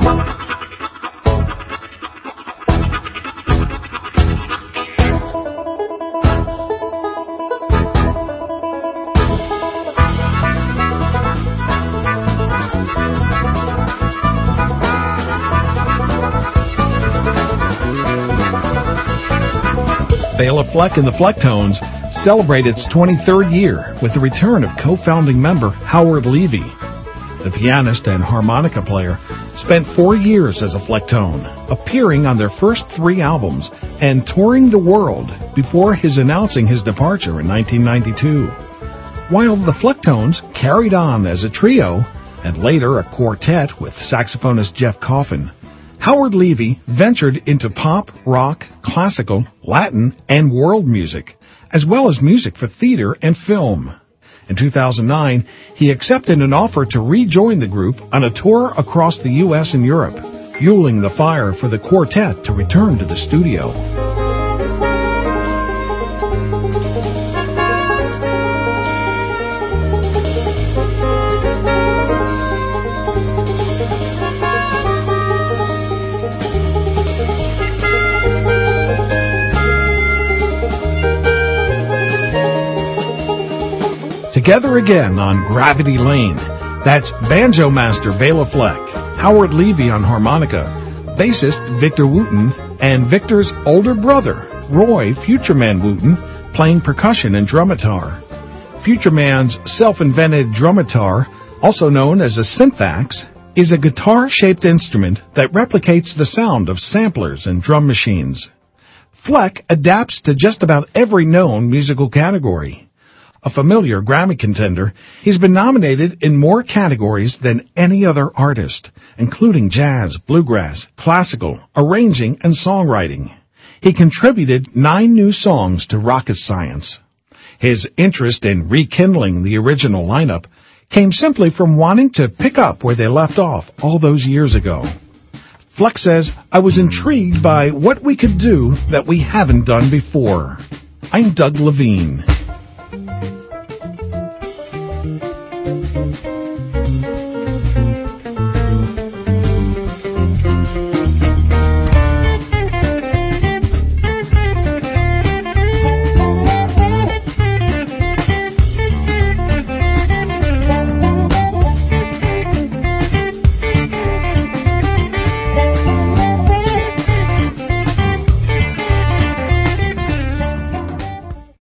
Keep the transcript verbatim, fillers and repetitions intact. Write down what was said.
Bela Fleck and the Flecktones celebrate its twenty-third year with the return of co-founding member Howard Levy. The pianist and harmonica player spent four years as a Flecktone, appearing on their first three albums and touring the world before his announcing his departure in nineteen ninety-two. While the Flecktones carried on as a trio and later a quartet with saxophonist Jeff Coffin, Howard Levy ventured into pop, rock, classical, Latin, and world music, as well as music for theater and film. In two thousand nine, he accepted an offer to rejoin the group on a tour across the U S and Europe, fueling the fire for the quartet to return to the studio. Together again on Gravity Lane. That's banjo master Bela Fleck, Howard Levy on harmonica, bassist Victor Wooten, and Victor's older brother, Roy Futureman Wooten, playing percussion and drumitar. Futureman's self-invented drumitar, also known as a synthax, is a guitar-shaped instrument that replicates the sound of samplers and drum machines. Fleck adapts to just about every known musical category. A familiar Grammy contender, he's been nominated in more categories than any other artist, including jazz, bluegrass, classical, arranging, and songwriting. He contributed nine new songs to Rocket Science. His interest in rekindling the original lineup came simply from wanting to pick up where they left off all those years ago. Fleck says, "I was intrigued by what we could do that we haven't done before." I'm Doug Levine.